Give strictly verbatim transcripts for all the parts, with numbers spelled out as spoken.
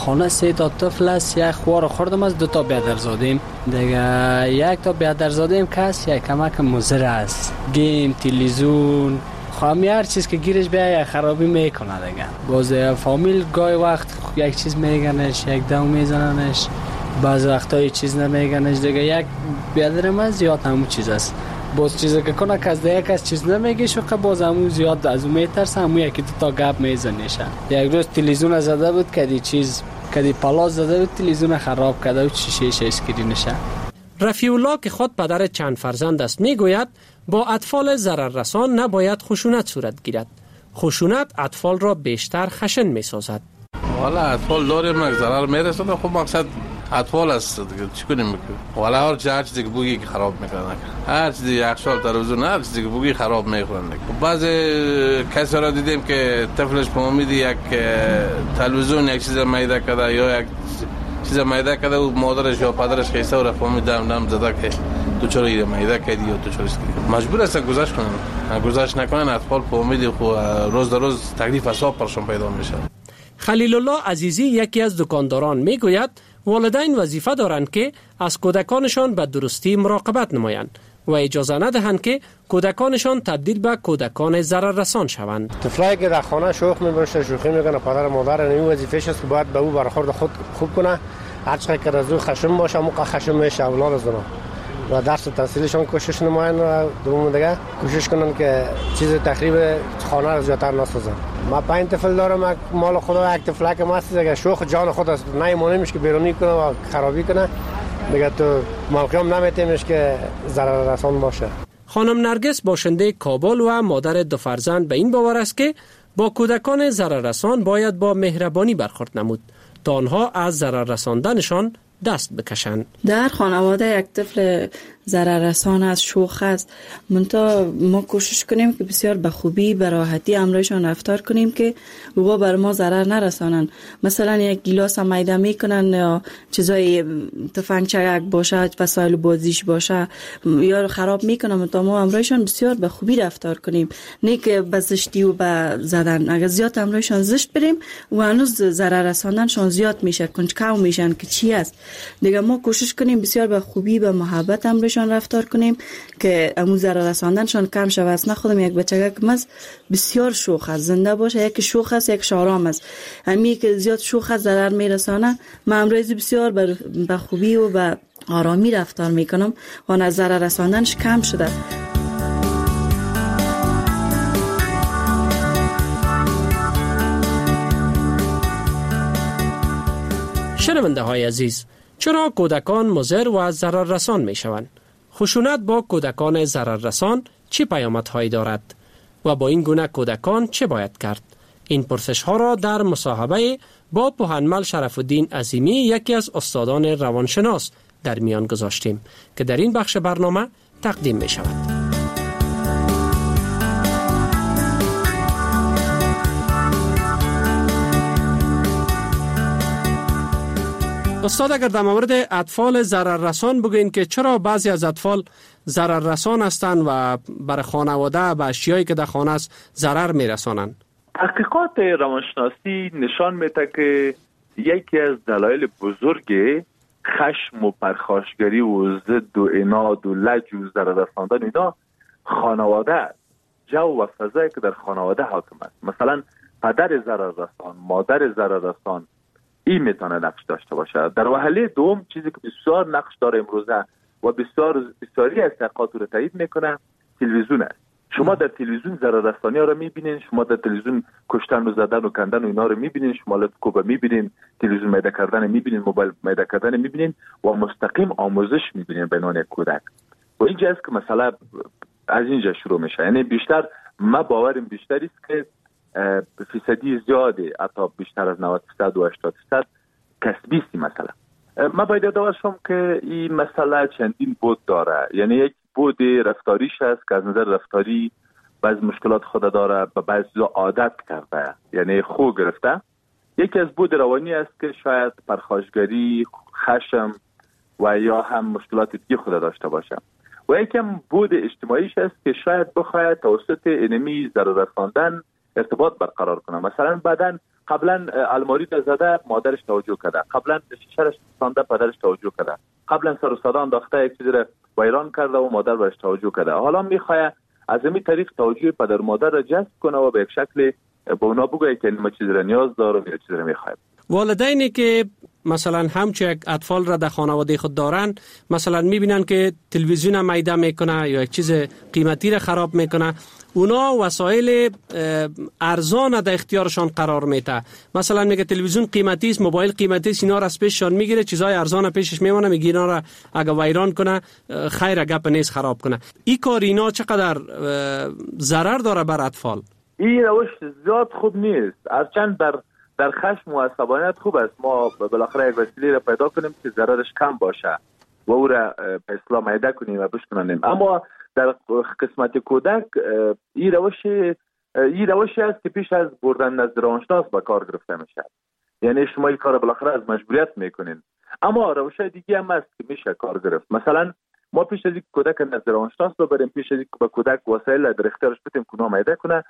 خانه سه تا طفل است، یک خوار خوردم از دو تا بیادرزادیم دیگه. یک تا بیادرزادیم کس یک کمک مضر است، گیم، تلویزیون، خواهمی هر چیز که گیرش بیایه خرابی میکنه دیگه. باز فامیل گاهی وقت یک چیز میگنش، یک دو میزننش، بعض وقتا چیز نمیگنش دیگه. یک بیادرم از زیاد همون چیز است، باز چیزی که کنه که از دیگه کس چیز نمیگه شوقه، باز همون زیاد از اون میترسه، همون یکی دو تا گپ میزنیشه. یک روز تلویزیون زده بود کدی چیز کدی پلاس زده بود، تلویزیون خراب کرده بود، شیشه اسکرینشه. رفیع الله که خود پدر چند فرزند است میگوید با اطفال ضرر رسان نباید خشونت صورت گیرد. خشونت اطفال را بیشتر خشن میسازد. والا اطفال داریم یک ضرر میرسونه، خب مقصد اطفال است دیگه، چی کنیم میکنیم. والا هر هر چیزی که بوگی که خراب میکنه، هر چیزی یخچال تلویزیون هر چیزی که بوگی خراب میکنه. بعضی کسی را دیدیم که طفلش فهمیدی یک تلویزیون یک چیز میده کرده یا یک چیز میده کرده و مادرش یا پدرش خیسته و فهمید دم دم زده که تو چرا ایده میده کردی یا تو چرا اسکری. مجبور است گذشت کنن، گذشت نکنن اطفال فهمیدی خو روز در روز تکلیف حساب پرشون پیدا میشه. خلیل الله عزیزی یکی از دکانداران میگوید والدین وظیفه دارند که از کودکانشان به درستی مراقبت نمایند و اجازه ندهند که کودکانشان تبدیل به کودکان ضرر رسان شوند. طفلایی که در خانه شوخ می‌برن، شوخی میکنه، پدر مادر این وظیفه‌ش است که باید به او برخورد خود خوب کنه. هر چقدر که از او خشم باشه موقع خشم میشه اولاد از اونها و درس و تحصیلشان کوشش نمایند و دوم دیگه کوشش کنن که چیز تخریب خانه را زیادتر نسازن. ما پنج طفل دارم، مال خدا یک طفلک ماست دیگه، شوخ جان خود است، نمیمونیمش که بیرونی کنه و خرابی کنه دیگه، تو موقعم نمیتیمش که ضرر رسان باشه. خانم نرگس باشنده کابل و مادر دو فرزند به این باور است که با کودکان ضرر رسان باید با مهربانی برخورد نمود تا آنها از ضرر رساندنشان دست بکشند. در خانواده یک طفل ضرر رسان است، شوخ است، منتها ما کوشش کنیم که بسیار به خوبی به راحتی امرایشان رفتار کنیم که او بر ما ضرر نرسانند. مثلا یک گیلاس میده میکنن یا چیزای تفنگچه یک باشه، وسایل بازیش باشه یا خراب میکنن، منتها ما امرایشان بسیار به خوبی رفتار کنیم، نه که به زشتی و به زدن. اگر زیاد امرایشان زشت بریم و هنوز ضرر رساندنشان زیاد میشه، کنجکاو میشن که چی است دیگه. ما کوشش کنیم بسیار به خوبی به محبت امرایشان رفتار کنیم که امو ضرر رساندنشان کم شود. نه خودم یک بچه که مز بسیار شوخ است، زنده باشه، یک شوخ است یک شارام است، همی که زیاد شوخ است ضرر میرسانه. من امروز بسیار به خوبی و به آرامی رفتار میکنم و از ضرر رساندنش کم شده. شنونده های عزیز، چرا کودکان مضر و ضرر رسان می شوند؟ خشونت با کودکان ضرر رسان چه پیامدهایی دارد و با این گونه کودکان چه باید کرد؟ این پرسش ها را در مصاحبه با پوهنمل شرف الدین عظیمی یکی از استادان روانشناس در میان گذاشتیم که در این بخش برنامه تقدیم می شود. استاد، اگر در مورد اطفال ضرر رسان بگوین که چرا بعضی از اطفال ضرر رسان هستند و بر خانواده به اشیایی که در خانه است ضرر میرسانند؟ تحقیقات روانشناسی نشان میده که یکی از دلایل بزرگ خشم و پرخاشگری و ضد و عناد و لج و ضرر رساندن اینا خانواده است. جو و فضایی که در خانواده حاکم است. مثلا پدر ضرر رسان، مادر ضرر رسان، این میتونه نقش داشته باشه. در وهله دوم چیزی که بسیار نقش داره امروزه و بسیار بسیاری از تحقیقات رو تایید میکنه تلویزیون است. شما در تلویزیون ضرر رسانی ها رو میبینین، شما در تلویزیون کشتن و زدن و کندن و اینا رو میبینین، شما لطفکوبه میبینین، تلویزیون میده کردن میبینین، موبایل میده کردن میبینین و مستقیم آموزش میبینین به عنوان کودک. و اینجا است که مثلا از اینجا شروع میشه. یعنی بیشتر ما باورم بیشتری است که فیصدی زیاده، حتی بیشتر از نود درصد و هشتاد درصد کسبی است. مثلا ما باید یاد شم که این مسئله چندین بود داره. یعنی یک بود رفتاریش هست که از نظر رفتاری بعض مشکلات خود داره، به بعض عادت کرده، یعنی خو گرفته. یکی از بود روانی است که شاید پرخاشگری، خشم و یا هم مشکلات دیگه خود داشته باشه. و یکم بود اجتماعیش است که شاید بخواید توسط انمی ضرر رساندن ارتباط برقرار کنه. مثلا بعدن قبلا الماری را زده مادرش توجه کرده، قبلا شیشه‌اش سانده پدرش توجه کرده، قبلا سر و صدا انداخته یک چیزی را ویران کرده و مادر برش توجه کرده. حالا میخواد از این طریق توجه پدر و مادر را جذب کنه و به یک شکل به اونا بگه که ما چیزی را نیاز داره و چیزی را میخواد. والدینی که مثلا همچون یک اطفال را در خانواده خود دارن، مثلا میبینن که تلویزیون میده میکنه یا یک چیز قیمتی را خراب میکنه، اونا وسایل ارزان در اختیارشان قرار میده. مثلا میگه تلویزیون قیمتی است، موبایل قیمتی است، اینا را از پیششان میگیره، چیزای ارزان پیشش میمونه، میگه اینا را اگه ویران کنه خیر گپ نیست خراب کنه. این کار اینا چقدر ضرر داره بر اطفال؟ این روش زیاد خوب نیست، هرچند در در خشم و عصبانیت خوب است ما بالاخره یک وسیله را پیدا کنیم که ضررش کم باشه و او را به اصطلاح میده کنیم و بشکنیم. اما در قسمت کودک این روش این روشی است که پیش از بردن نزد روانشناس به کار گرفته میشه. یعنی شما این کار بالاخره از مجبوریت میکنین، اما روش دیگه هم است که میشه کار گرفت. مثلا ما پیش از این کودک نزد روانشناس ببریم، پیش از این به کودک وسایل در اختیارش بدیم که اونها میده کنه،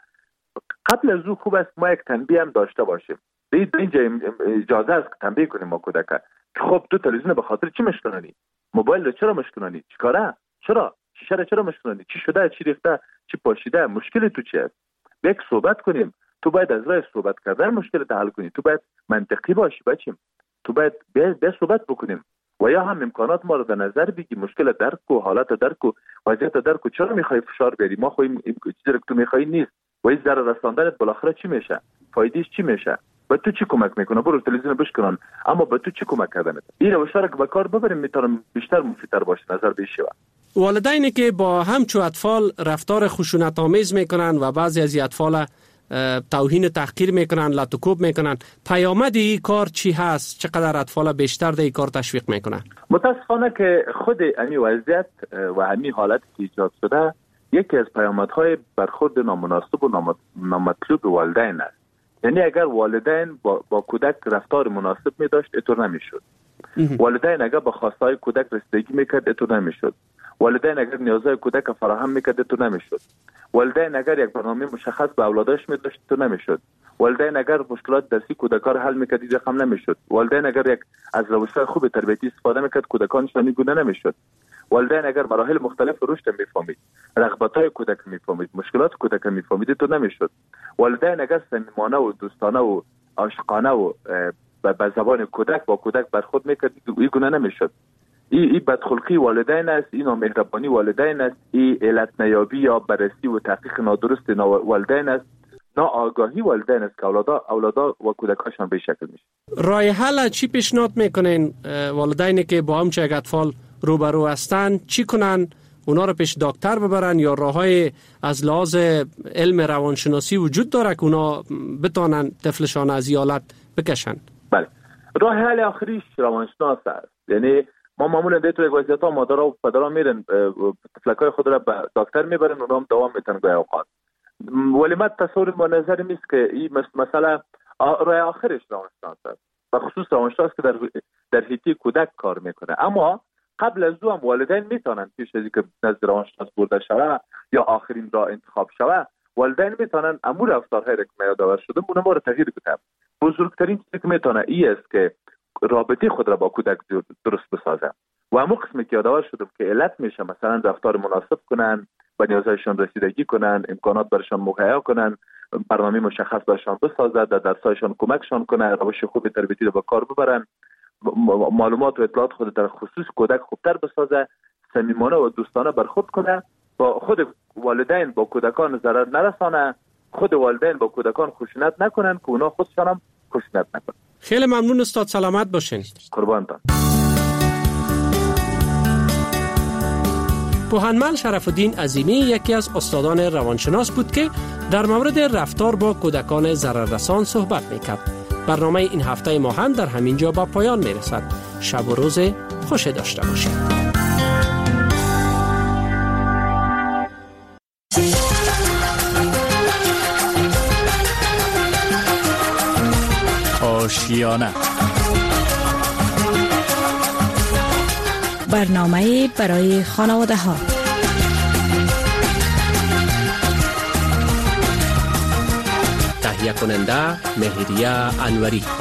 قبل از او خوب است ما یک تنبیه هم داشته باشیم. اینجا اجازه است که تنبیه کنیم ما کودک که خب تو تلویزیون به خاطر چی مشکنانی؟ موبایل رو چرا مشکنانی؟ چیکاره؟ چرا؟ شیشه رو چرا مشکنانی؟ چی شده؟ چی ریخته؟ چی پاشیده؟ مشکل تو چی است؟ یک صحبت کنیم. تو باید از راه صحبت کردن مشکل حل کنی. تو باید منطقی باشی بچیم. تو باید به صحبت بکنیم و یا هم امکانات ما رو در نظر بگی، مشکل درک و حالت درک و وضعیت درک و چرا میخوای فشار بیاری؟ ما خو این چیزی که تو میخوای نیست و این ضرر رساندنت بالاخره چی میشه؟ فایدهش چی میشه؟ به تو چی کمک میکنه؟ برو تلویزیون بشکنن، اما به تو چی کمک کردن؟ این روش را که به کار ببریم میتونم بیشتر مفیدتر باشه نظر بشه. والدینی که با همچو اطفال رفتار خشونت آمیز میکنن و بعضی از اطفال توهین تحقیر میکنن، لطوکوب میکنن، پیامد این کار چی هست؟ چقدر اطفال بیشتر در این کار تشویق میکنن؟ متاسفانه که خود همین وضعیت و همین حالت که ایجاد شده یکی از پیامدهای برخورد نامناسب و نامطلوب والدین است. یعنی اگر والدین با, با کودک رفتار مناسب می داشت اتور نمی شد. والدین اگر با خواستهای کودک رسیدگی میکرد اتور نمی شد. والدین اگر نیازهای کودک فراهم میکرد اتور نمی شد. والدین اگر یک برنامه مشخص به اولادش می داشت اتور نمی شد. والدین اگر مشکلات درسی کودکان حل میکرد دیگه خم نمی شد. والدین اگر یک از روش‌های خوب تربیتی استفاده میکرد کودکانشان این گونه نمی شد. والدین اگر مراحل مختلف رشد میفهمید، رغبت‌های کودک میفهمید، مشکلات کودک میفهمید تو نمیشد. والدین اگر صمیمانه و دوستانه و عاشقانه و به زبان کودک با کودک برخورد میکرد این گونه نمیشد. این ای بدخلقی والدین است، این نامهربانی والدین است، این علت نیابی یا بررسی و تحقیق نادرست والدین است، ناآگاهی والدین است که اولادا اولادا و کودکاشان به شکل میشه. راه حل چی پیشنهاد میکنین والدینی که با همچه یک اطفال روبرو هستن؟ چی کنن؟ اونا رو پیش دکتر ببرن یا راههای از لحاظ علم روانشناسی وجود داره که اونا بتونن طفلشان از حالت بکشن؟ بله، راه حل آخریش روانشناس است. یعنی ما معمولا در تو یک وضعیت ها مادرها و پدرها میرن طفلکای خود را به دکتر میبرن، اونا هم دوام میتن گاهی اوقات. ولی من تصور با نظر میست که این مسئله راه آخرش روانشناس است، و خصوص روانشناس که در در حیطه کودک کار میکنه. اما قبل از او هم والدین میتونن پیش از اینکه نزد روانشناس برده شوه یا آخرین راه انتخاب شوه، والدین میتونن امور رفتارهای را که یادآور شده اونها رو تغییر بدن. بزرگترین چیزی که میتونه این است که رابطه خود را با کودک درست بسازه و همون قسمی که یادآور شدم که علت میشه مثلا رفتار مناسب کنن، به نیازهایشان رسیدگی کنن، امکانات برشان مهیا کنن، برنامه مشخص برشان بسازد، در درسایشان کمکشان کنن، روش خوب تربیتی رو به کار ببرن، معلومات و اطلاعات خود در خصوص کودک خوبتر بسازه، صمیمانه و دوستانه برخورد کنه، با خود والدین با کودکان ضرر نرسانه، خود والدین با کودکان خشونت نکنن که اونا خودشان هم خشونت نکنن. خیلی ممنون استاد، سلامت باشین. قربانتان. پوهنمل شرف الدین عظیمی یکی از استادان روانشناس بود که در مورد رفتار با کودکان ضرررسان صحبت میکرد. برنامه این هفته ما هم در همین جا با پایان میرسد. شب و روز خوش داشته باشید. آشیانه، برنامه برای خانواده ها. تهیه کننده مهریه انوری.